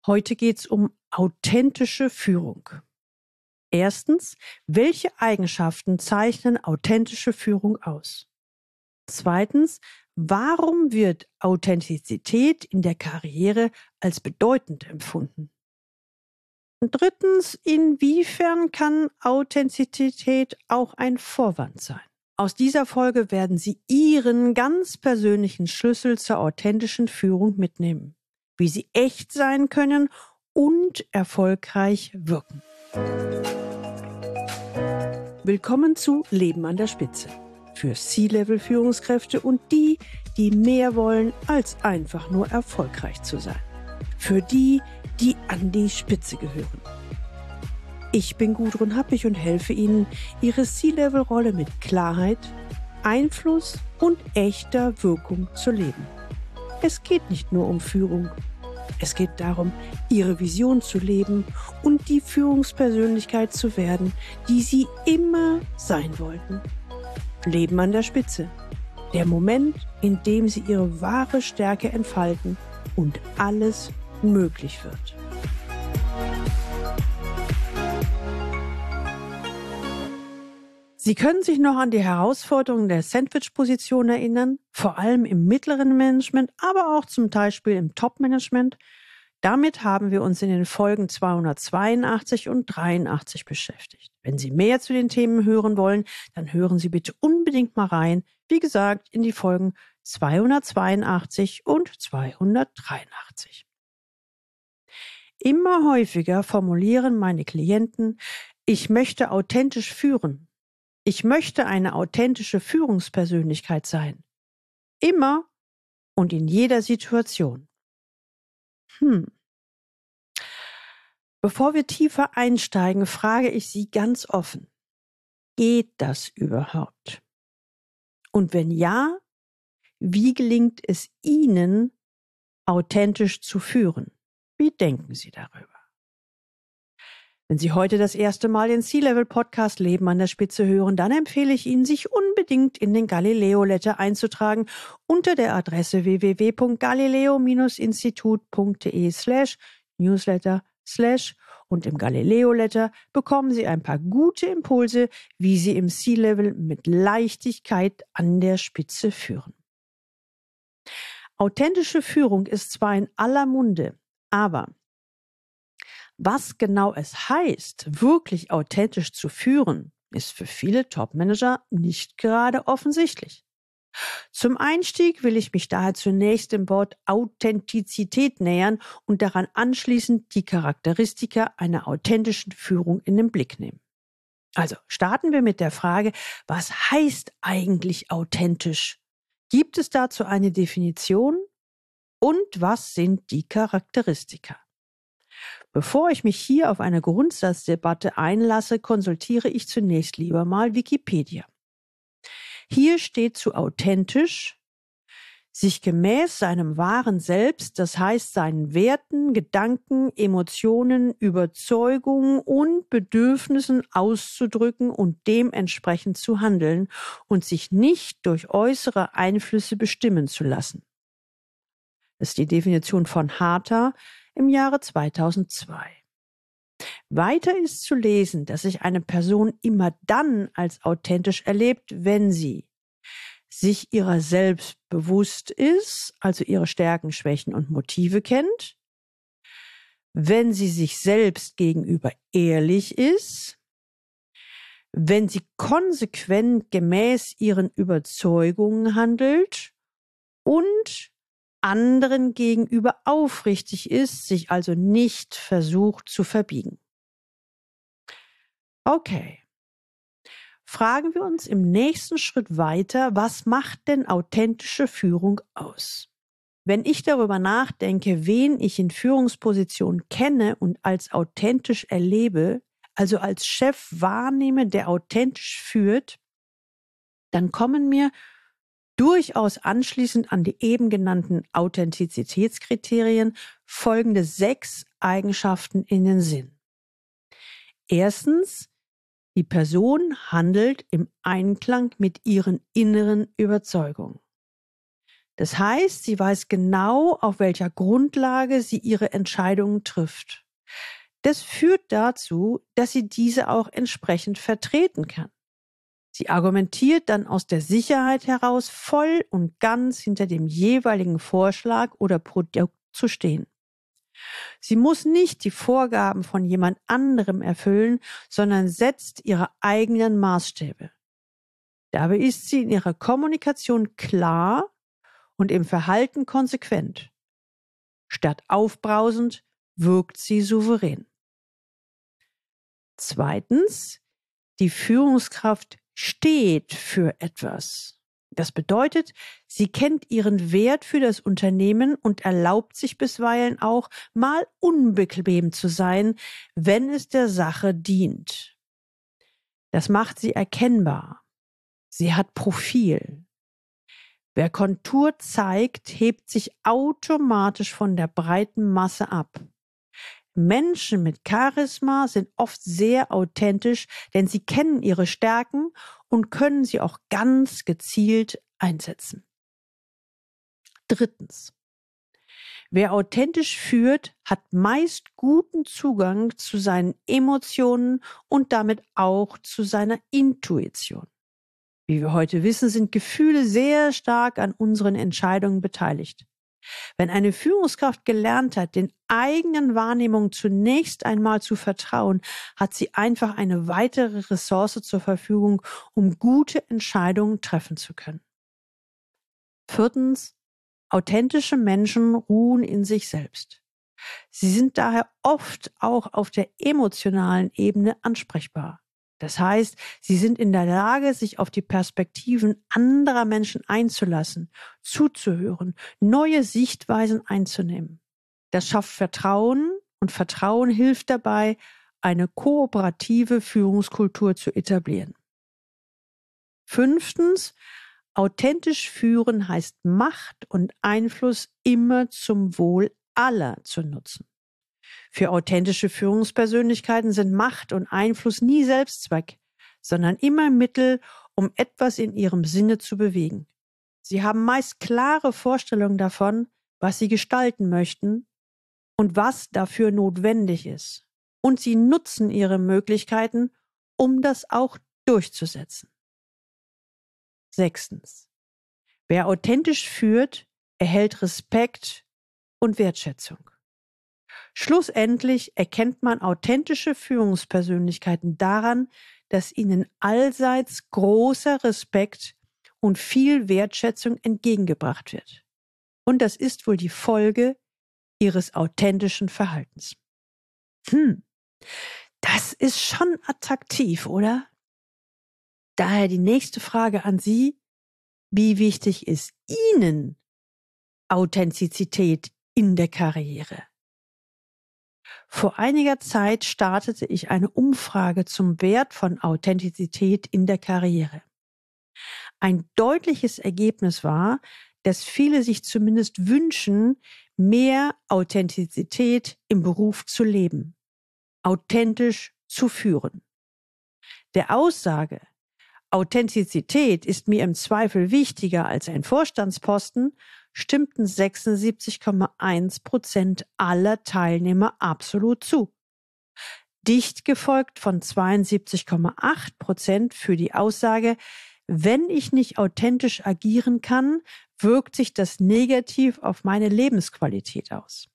Heute geht es um authentische Führung. Erstens, welche Eigenschaften zeichnen authentische Führung aus? Zweitens, warum wird Authentizität in der Karriere als bedeutend empfunden? Und drittens, inwiefern kann Authentizität auch ein Vorwand sein? Aus dieser Folge werden Sie Ihren ganz persönlichen Schlüssel zur authentischen Führung mitnehmen, wie Sie echt sein können und erfolgreich wirken. Willkommen zu Leben an der Spitze. Für C-Level-Führungskräfte und die, die mehr wollen, als einfach nur erfolgreich zu sein. Für die, die an die Spitze gehören. Ich bin Gudrun Happig und helfe Ihnen, Ihre C-Level-Rolle mit Klarheit, Einfluss und echter Wirkung zu leben. Es geht nicht nur um Führung. Es geht darum, Ihre Vision zu leben und die Führungspersönlichkeit zu werden, die Sie immer sein wollten. Leben an der Spitze. Der Moment, in dem Sie Ihre wahre Stärke entfalten und alles möglich wird. Sie können sich noch an die Herausforderungen der Sandwich-Position erinnern, vor allem im mittleren Management, aber auch zum Beispiel im Top-Management. Damit haben wir uns in den Folgen 282 und 83 beschäftigt. Wenn Sie mehr zu den Themen hören wollen, dann hören Sie bitte unbedingt mal rein. Wie gesagt, in die Folgen 282 und 283. Immer häufiger formulieren meine Klienten, ich möchte authentisch führen. Ich möchte eine authentische Führungspersönlichkeit sein. Immer und in jeder Situation. Bevor wir tiefer einsteigen, frage ich Sie ganz offen. Geht das überhaupt? Und wenn ja, wie gelingt es Ihnen, authentisch zu führen? Wie denken Sie darüber? Wenn Sie heute das erste Mal den C-Level-Podcast Leben an der Spitze hören, dann empfehle ich Ihnen, sich unbedingt in den Galileo-Letter einzutragen unter der Adresse www.galileo-institut.de/newsletter/ und im Galileo-Letter bekommen Sie ein paar gute Impulse, wie Sie im C-Level mit Leichtigkeit an der Spitze führen. Authentische Führung ist zwar in aller Munde, aber was genau es heißt, wirklich authentisch zu führen, ist für viele Top-Manager nicht gerade offensichtlich. Zum Einstieg will ich mich daher zunächst dem Wort Authentizität nähern und daran anschließend die Charakteristika einer authentischen Führung in den Blick nehmen. Also starten wir mit der Frage, was heißt eigentlich authentisch? Gibt es dazu eine Definition? Und was sind die Charakteristika? Bevor ich mich hier auf eine Grundsatzdebatte einlasse, konsultiere ich zunächst lieber mal Wikipedia. Hier steht zu authentisch, sich gemäß seinem wahren Selbst, das heißt seinen Werten, Gedanken, Emotionen, Überzeugungen und Bedürfnissen auszudrücken und dementsprechend zu handeln und sich nicht durch äußere Einflüsse bestimmen zu lassen. Das ist die Definition von Harter im Jahre 2002. Weiter ist zu lesen, dass sich eine Person immer dann als authentisch erlebt, wenn sie sich ihrer selbst bewusst ist, also ihre Stärken, Schwächen und Motive kennt, wenn sie sich selbst gegenüber ehrlich ist, wenn sie konsequent gemäß ihren Überzeugungen handelt und anderen gegenüber aufrichtig ist, sich also nicht versucht zu verbiegen. Okay. Fragen wir uns im nächsten Schritt weiter, was macht denn authentische Führung aus? Wenn ich darüber nachdenke, wen ich in Führungspositionen kenne und als authentisch erlebe, also als Chef wahrnehme, der authentisch führt, dann kommen mir durchaus anschließend an die eben genannten Authentizitätskriterien folgende 6 Eigenschaften in den Sinn. Erstens, die Person handelt im Einklang mit ihren inneren Überzeugungen. Das heißt, sie weiß genau, auf welcher Grundlage sie ihre Entscheidungen trifft. Das führt dazu, dass sie diese auch entsprechend vertreten kann. Sie argumentiert dann aus der Sicherheit heraus voll und ganz hinter dem jeweiligen Vorschlag oder Produkt zu stehen. Sie muss nicht die Vorgaben von jemand anderem erfüllen, sondern setzt ihre eigenen Maßstäbe. Dabei ist sie in ihrer Kommunikation klar und im Verhalten konsequent. Statt aufbrausend wirkt sie souverän. Zweitens, die Führungskraft steht für etwas. Das bedeutet, sie kennt ihren Wert für das Unternehmen und erlaubt sich bisweilen auch, mal unbequem zu sein, wenn es der Sache dient. Das macht sie erkennbar. Sie hat Profil. Wer Kontur zeigt, hebt sich automatisch von der breiten Masse ab. Menschen mit Charisma sind oft sehr authentisch, denn sie kennen ihre Stärken und können sie auch ganz gezielt einsetzen. Drittens. Wer authentisch führt, hat meist guten Zugang zu seinen Emotionen und damit auch zu seiner Intuition. Wie wir heute wissen, sind Gefühle sehr stark an unseren Entscheidungen beteiligt. Wenn eine Führungskraft gelernt hat, den eigenen Wahrnehmungen zunächst einmal zu vertrauen, hat sie einfach eine weitere Ressource zur Verfügung, um gute Entscheidungen treffen zu können. Viertens, authentische Menschen ruhen in sich selbst. Sie sind daher oft auch auf der emotionalen Ebene ansprechbar. Das heißt, sie sind in der Lage, sich auf die Perspektiven anderer Menschen einzulassen, zuzuhören, neue Sichtweisen einzunehmen. Das schafft Vertrauen und Vertrauen hilft dabei, eine kooperative Führungskultur zu etablieren. Fünftens, authentisch führen heißt Macht und Einfluss immer zum Wohl aller zu nutzen. Für authentische Führungspersönlichkeiten sind Macht und Einfluss nie Selbstzweck, sondern immer Mittel, um etwas in ihrem Sinne zu bewegen. Sie haben meist klare Vorstellungen davon, was sie gestalten möchten und was dafür notwendig ist. Und sie nutzen ihre Möglichkeiten, um das auch durchzusetzen. Sechstens. Wer authentisch führt, erhält Respekt und Wertschätzung. Schlussendlich erkennt man authentische Führungspersönlichkeiten daran, dass ihnen allseits großer Respekt und viel Wertschätzung entgegengebracht wird. Und das ist wohl die Folge ihres authentischen Verhaltens. Das ist schon attraktiv, oder? Daher die nächste Frage an Sie. Wie wichtig ist Ihnen Authentizität in der Karriere? Vor einiger Zeit startete ich eine Umfrage zum Wert von Authentizität in der Karriere. Ein deutliches Ergebnis war, dass viele sich zumindest wünschen, mehr Authentizität im Beruf zu leben, authentisch zu führen. Der Aussage, Authentizität ist mir im Zweifel wichtiger als ein Vorstandsposten, stimmten 76,1% aller Teilnehmer absolut zu. Dicht gefolgt von 72,8% für die Aussage, wenn ich nicht authentisch agieren kann, wirkt sich das negativ auf meine Lebensqualität aus.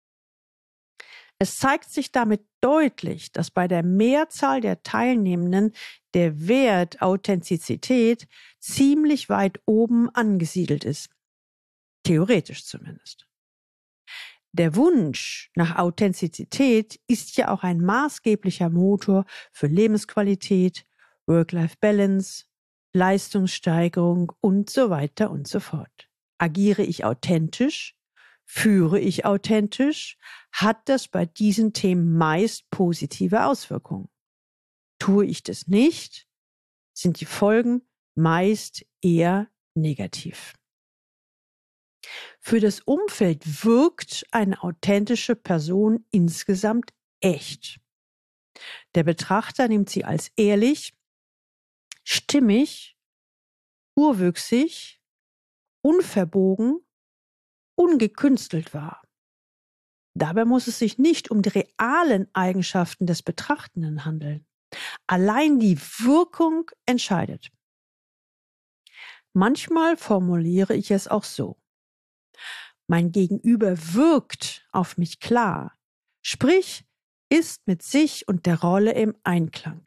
Es zeigt sich damit deutlich, dass bei der Mehrzahl der Teilnehmenden der Wert Authentizität ziemlich weit oben angesiedelt ist. Theoretisch zumindest. Der Wunsch nach Authentizität ist ja auch ein maßgeblicher Motor für Lebensqualität, Work-Life-Balance, Leistungssteigerung und so weiter und so fort. Agiere ich authentisch? Führe ich authentisch? Hat das bei diesen Themen meist positive Auswirkungen. Tue ich das nicht, sind die Folgen meist eher negativ. Für das Umfeld wirkt eine authentische Person insgesamt echt. Der Betrachter nimmt sie als ehrlich, stimmig, urwüchsig unverbogen, ungekünstelt war. Dabei muss es sich nicht um die realen Eigenschaften des Betrachtenden handeln. Allein die Wirkung entscheidet. Manchmal formuliere ich es auch so. Mein Gegenüber wirkt auf mich klar, sprich, ist mit sich und der Rolle im Einklang.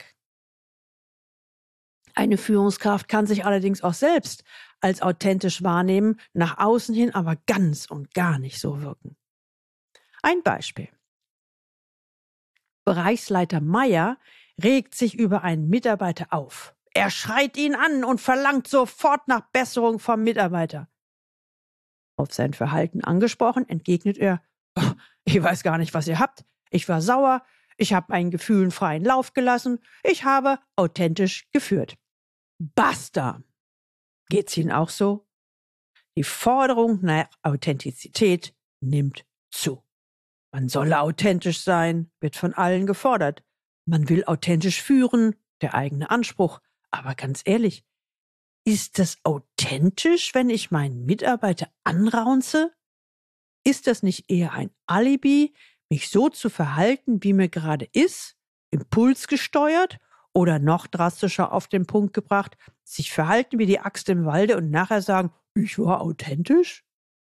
Eine Führungskraft kann sich allerdings auch selbst als authentisch wahrnehmen, nach außen hin aber ganz und gar nicht so wirken. Ein Beispiel. Bereichsleiter Meier regt sich über einen Mitarbeiter auf. Er schreit ihn an und verlangt sofort nach Besserung vom Mitarbeiter. Auf sein Verhalten angesprochen, entgegnet er, ich weiß gar nicht, was ihr habt. Ich war sauer, ich habe meinen Gefühlen freien Lauf gelassen, ich habe authentisch geführt. Basta! Geht's Ihnen auch so? Die Forderung nach Authentizität nimmt zu. Man solle authentisch sein, wird von allen gefordert. Man will authentisch führen, der eigene Anspruch. Aber ganz ehrlich, ist das authentisch, wenn ich meinen Mitarbeiter anraunze? Ist das nicht eher ein Alibi, mich so zu verhalten, wie mir gerade ist, impulsgesteuert oder noch drastischer auf den Punkt gebracht, sich verhalten wie die Axt im Walde und nachher sagen, ich war authentisch?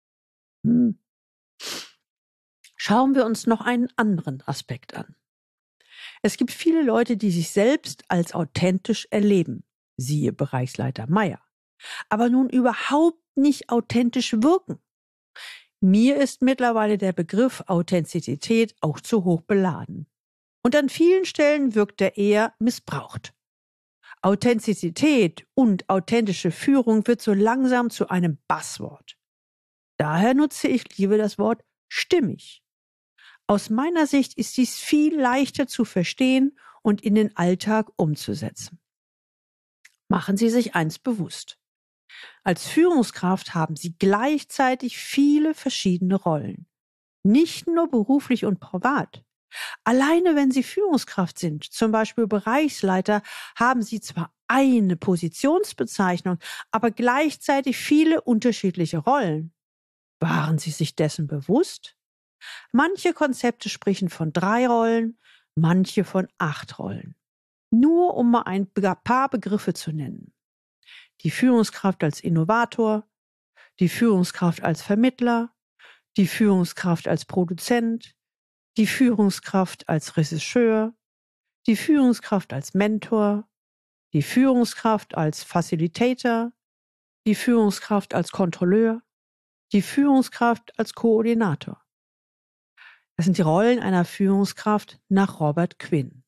Schauen wir uns noch einen anderen Aspekt an. Es gibt viele Leute, die sich selbst als authentisch erleben, siehe Bereichsleiter Meier, aber nun überhaupt nicht authentisch wirken. Mir ist mittlerweile der Begriff Authentizität auch zu hoch beladen. Und an vielen Stellen wirkt er eher missbraucht. Authentizität und authentische Führung wird so langsam zu einem Buzzword. Daher nutze ich lieber das Wort stimmig. Aus meiner Sicht ist dies viel leichter zu verstehen und in den Alltag umzusetzen. Machen Sie sich eins bewusst. Als Führungskraft haben Sie gleichzeitig viele verschiedene Rollen. Nicht nur beruflich und privat. Alleine wenn Sie Führungskraft sind, zum Beispiel Bereichsleiter, haben Sie zwar eine Positionsbezeichnung, aber gleichzeitig viele unterschiedliche Rollen. Waren Sie sich dessen bewusst? Manche Konzepte sprechen von 3 Rollen, manche von 8 Rollen. Nur um mal ein paar Begriffe zu nennen. Die Führungskraft als Innovator, die Führungskraft als Vermittler, die Führungskraft als Produzent, die Führungskraft als Regisseur, die Führungskraft als Mentor, die Führungskraft als Facilitator, die Führungskraft als Kontrolleur, die Führungskraft als Koordinator. Das sind die Rollen einer Führungskraft nach Robert Quinn.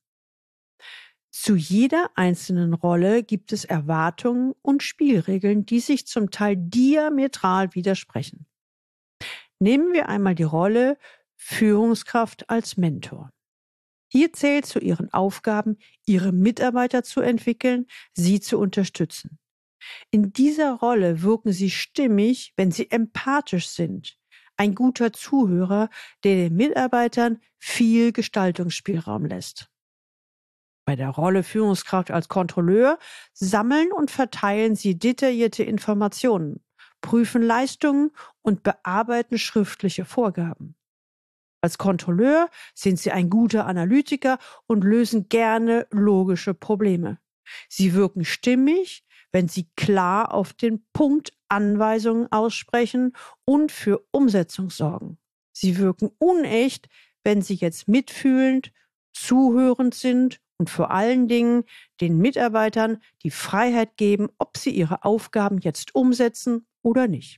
Zu jeder einzelnen Rolle gibt es Erwartungen und Spielregeln, die sich zum Teil diametral widersprechen. Nehmen wir einmal die Rolle Führungskraft als Mentor. Hier zählt zu Ihren Aufgaben, Ihre Mitarbeiter zu entwickeln, sie zu unterstützen. In dieser Rolle wirken Sie stimmig, wenn Sie empathisch sind. Ein guter Zuhörer, der den Mitarbeitern viel Gestaltungsspielraum lässt. Bei der Rolle Führungskraft als Kontrolleur sammeln und verteilen Sie detaillierte Informationen, prüfen Leistungen und bearbeiten schriftliche Vorgaben. Als Kontrolleur sind Sie ein guter Analytiker und lösen gerne logische Probleme. Sie wirken stimmig, wenn Sie klar auf den Punkt Anweisungen aussprechen und für Umsetzung sorgen. Sie wirken unecht, wenn Sie jetzt mitfühlend, zuhörend sind und vor allen Dingen den Mitarbeitern die Freiheit geben, ob sie ihre Aufgaben jetzt umsetzen oder nicht.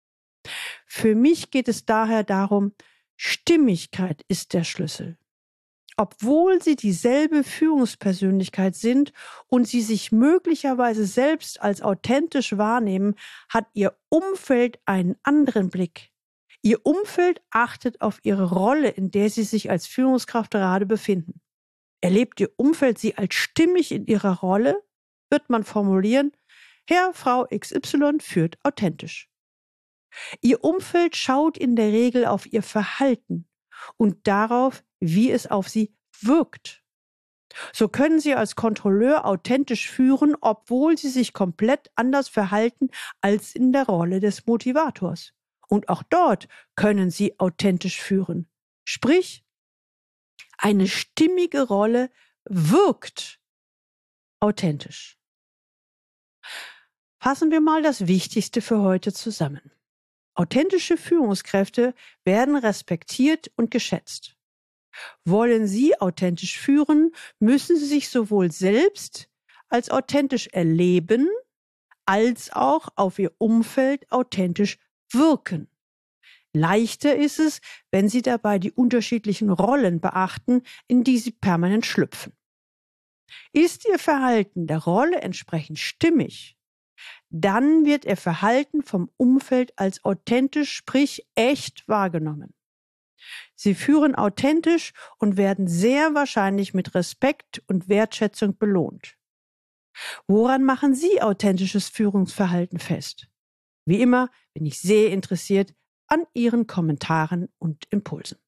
Für mich geht es daher darum, Stimmigkeit ist der Schlüssel. Obwohl sie dieselbe Führungspersönlichkeit sind und sie sich möglicherweise selbst als authentisch wahrnehmen, hat ihr Umfeld einen anderen Blick. Ihr Umfeld achtet auf ihre Rolle, in der sie sich als Führungskraft gerade befinden. Erlebt Ihr Umfeld Sie als stimmig in Ihrer Rolle, wird man formulieren, Herr, Frau XY führt authentisch. Ihr Umfeld schaut in der Regel auf Ihr Verhalten und darauf, wie es auf Sie wirkt. So können Sie als Kontrolleur authentisch führen, obwohl Sie sich komplett anders verhalten als in der Rolle des Motivators. Und auch dort können Sie authentisch führen. Sprich, eine stimmige Rolle wirkt authentisch. Fassen wir mal das Wichtigste für heute zusammen. Authentische Führungskräfte werden respektiert und geschätzt. Wollen Sie authentisch führen, müssen Sie sich sowohl selbst als authentisch erleben, als auch auf Ihr Umfeld authentisch wirken. Leichter ist es, wenn Sie dabei die unterschiedlichen Rollen beachten, in die Sie permanent schlüpfen. Ist Ihr Verhalten der Rolle entsprechend stimmig, dann wird Ihr Verhalten vom Umfeld als authentisch, sprich echt wahrgenommen. Sie führen authentisch und werden sehr wahrscheinlich mit Respekt und Wertschätzung belohnt. Woran machen Sie authentisches Führungsverhalten fest? Wie immer bin ich sehr interessiert an Ihren Kommentaren und Impulsen.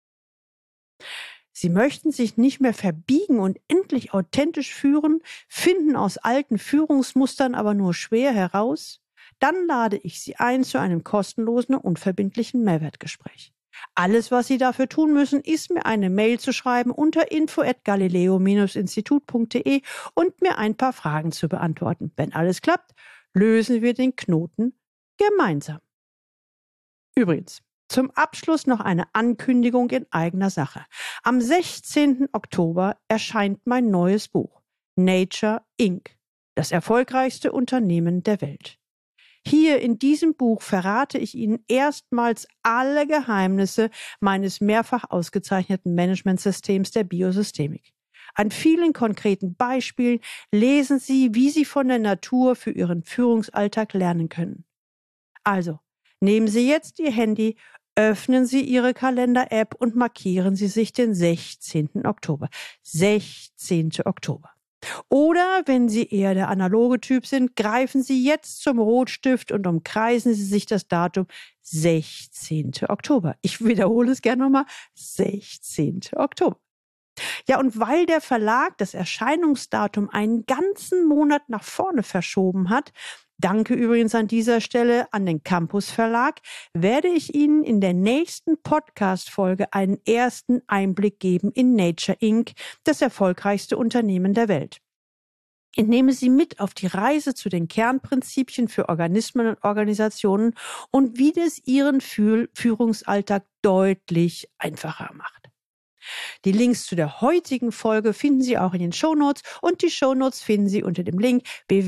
Sie möchten sich nicht mehr verbiegen und endlich authentisch führen, finden aus alten Führungsmustern aber nur schwer heraus? Dann lade ich Sie ein zu einem kostenlosen und unverbindlichen Mehrwertgespräch. Alles, was Sie dafür tun müssen, ist mir eine Mail zu schreiben unter info@galileo-institut.de und mir ein paar Fragen zu beantworten. Wenn alles klappt, lösen wir den Knoten gemeinsam. Übrigens, zum Abschluss noch eine Ankündigung in eigener Sache. Am 16. Oktober erscheint mein neues Buch Nature Inc., das erfolgreichste Unternehmen der Welt. Hier in diesem Buch verrate ich Ihnen erstmals alle Geheimnisse meines mehrfach ausgezeichneten Managementsystems der Biosystemik. An vielen konkreten Beispielen lesen Sie, wie Sie von der Natur für Ihren Führungsalltag lernen können. Also, nehmen Sie jetzt Ihr Handy, öffnen Sie Ihre Kalender-App und markieren Sie sich den 16. Oktober. 16. Oktober. Oder, wenn Sie eher der analoge Typ sind, greifen Sie jetzt zum Rotstift und umkreisen Sie sich das Datum 16. Oktober. Ich wiederhole es gerne nochmal, 16. Oktober. Ja, und weil der Verlag das Erscheinungsdatum einen ganzen Monat nach vorne verschoben hat, danke übrigens an dieser Stelle an den Campus Verlag, werde ich Ihnen in der nächsten Podcast-Folge einen ersten Einblick geben in Nature Inc., das erfolgreichste Unternehmen der Welt. Ich nehme Sie mit auf die Reise zu den Kernprinzipien für Organismen und Organisationen und wie das Ihren Führungsalltag deutlich einfacher macht. Die Links zu der heutigen Folge finden Sie auch in den Shownotes und die Shownotes finden Sie unter dem Link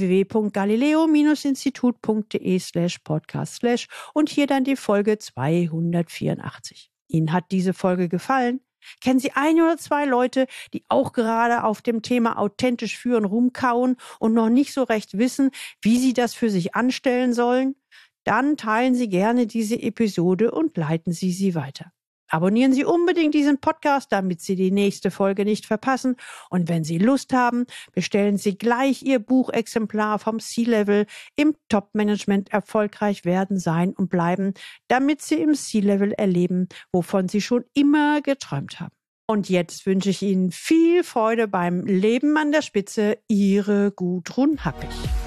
www.galileo-institut.de/podcast/ und hier dann die Folge 284. Ihnen hat diese Folge gefallen? Kennen Sie ein oder zwei Leute, die auch gerade auf dem Thema authentisch führen rumkauen und noch nicht so recht wissen, wie sie das für sich anstellen sollen? Dann teilen Sie gerne diese Episode und leiten Sie sie weiter. Abonnieren Sie unbedingt diesen Podcast, damit Sie die nächste Folge nicht verpassen. Und wenn Sie Lust haben, bestellen Sie gleich Ihr Buchexemplar vom C-Level im Top-Management erfolgreich werden, sein und bleiben, damit Sie im C-Level erleben, wovon Sie schon immer geträumt haben. Und jetzt wünsche ich Ihnen viel Freude beim Leben an der Spitze. Ihre Gudrun Happig.